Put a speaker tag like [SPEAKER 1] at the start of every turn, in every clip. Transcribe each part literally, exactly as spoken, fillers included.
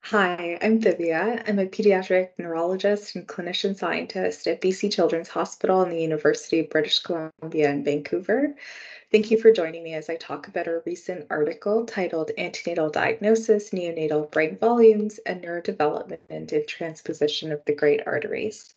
[SPEAKER 1] Hi, I'm Thivia. I'm a pediatric neurologist and clinician scientist at B C Children's Hospital and the University of British Columbia in Vancouver. Thank you for joining me as I talk about a recent article titled Antenatal Diagnosis, Neonatal Brain Volumes, and Neurodevelopment in Transposition of the Great Arteries.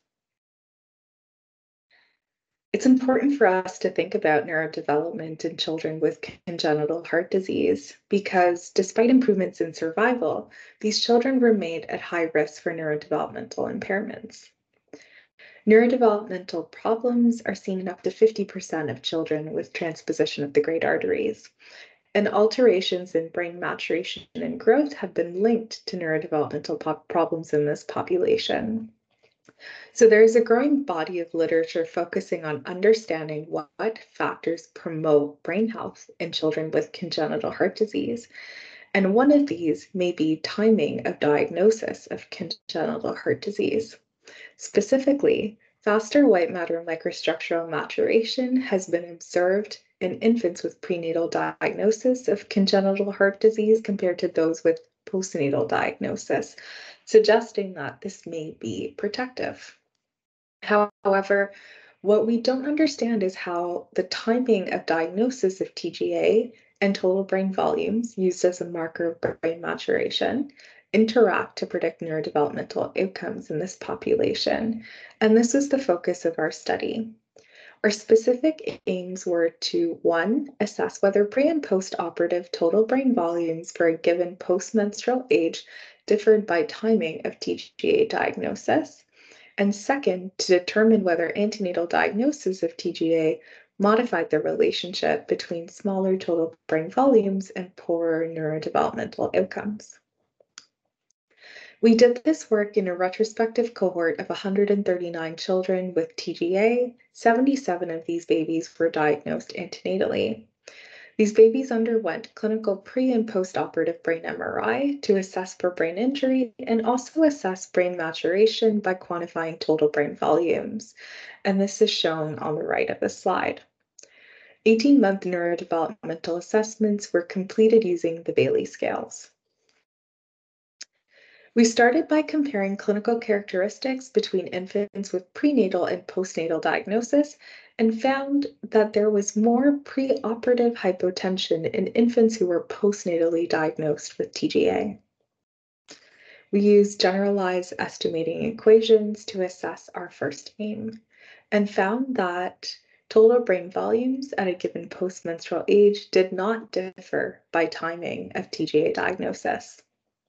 [SPEAKER 1] It's important for us to think about neurodevelopment in children with congenital heart disease because, despite improvements in survival, these children remain at high risk for neurodevelopmental impairments. Neurodevelopmental problems are seen in up to fifty percent of children with transposition of the great arteries, and alterations in brain maturation and growth have been linked to neurodevelopmental problems in this population. So there is a growing body of literature focusing on understanding what factors promote brain health in children with congenital heart disease. And one of these may be timing of diagnosis of congenital heart disease. Specifically, faster white matter microstructural maturation has been observed in infants with prenatal diagnosis of congenital heart disease compared to those with postnatal diagnosis, suggesting that this may be protective. However, what we don't understand is how the timing of diagnosis of T G A and total brain volumes, used as a marker of brain maturation, interact to predict neurodevelopmental outcomes in this population. And this was the focus of our study. Our specific aims were to, one, assess whether pre and post-operative total brain volumes for a given postmenstrual age differed by timing of T G A diagnosis, and second, to determine whether antenatal diagnosis of T G A modified the relationship between smaller total brain volumes and poorer neurodevelopmental outcomes. We did this work in a retrospective cohort of one hundred thirty-nine children with T G A. seventy-seven of these babies were diagnosed antenatally. These babies underwent clinical pre- and post-operative brain M R I to assess for brain injury and also assess brain maturation by quantifying total brain volumes. And this is shown on the right of the slide. eighteen-month neurodevelopmental assessments were completed using the Bayley scales. We started by comparing clinical characteristics between infants with prenatal and postnatal diagnosis and found that there was more preoperative hypotension in infants who were postnatally diagnosed with T G A. We used generalized estimating equations to assess our first aim and found that total brain volumes at a given postmenstrual age did not differ by timing of T G A diagnosis.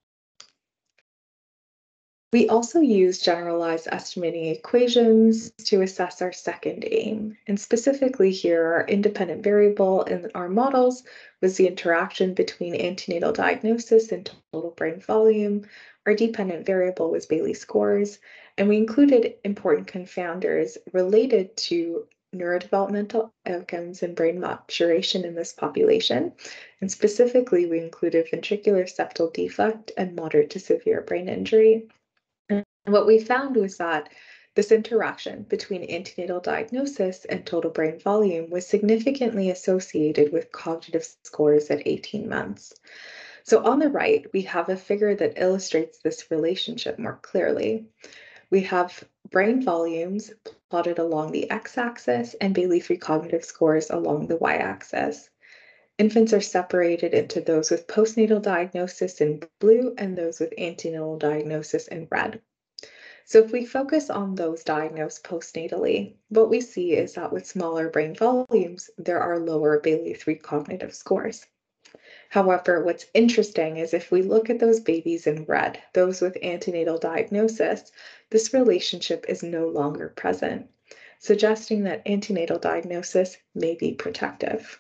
[SPEAKER 1] We also use generalized estimating equations to assess our second aim. And specifically here, our independent variable in our models was the interaction between antenatal diagnosis and total brain volume. Our dependent variable was Bayley scores, and we included important confounders related to neurodevelopmental outcomes and brain maturation in this population. And specifically, we included ventricular septal defect and moderate to severe brain injury. And what we found was that this interaction between antenatal diagnosis and total brain volume was significantly associated with cognitive scores at eighteen months. So on the right, we have a figure that illustrates this relationship more clearly. We have brain volumes plotted along the x-axis and Bayley three cognitive scores along the y-axis. Infants are separated into those with postnatal diagnosis in blue and those with antenatal diagnosis in red. So if we focus on those diagnosed postnatally, what we see is that with smaller brain volumes, there are lower Bayley three cognitive scores. However, what's interesting is if we look at those babies in red, those with antenatal diagnosis, this relationship is no longer present, suggesting that antenatal diagnosis may be protective.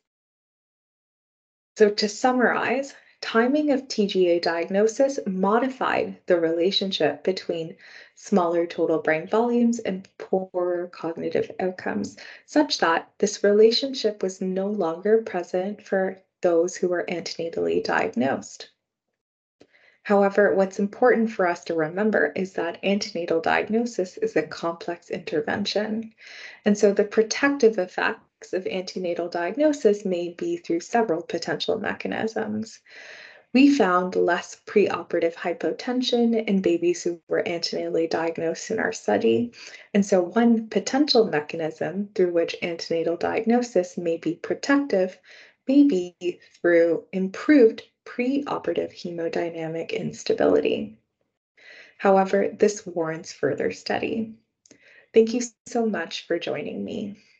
[SPEAKER 1] So to summarize, timing of T G A diagnosis modified the relationship between smaller total brain volumes and poorer cognitive outcomes, such that this relationship was no longer present for those who were antenatally diagnosed. However, what's important for us to remember is that antenatal diagnosis is a complex intervention. And so the protective effects of antenatal diagnosis may be through several potential mechanisms. We found less preoperative hypotension in babies who were antenatally diagnosed in our study. And so, one potential mechanism through which antenatal diagnosis may be protective may be through improved preoperative hemodynamic instability. However, this warrants further study. Thank you so much for joining me.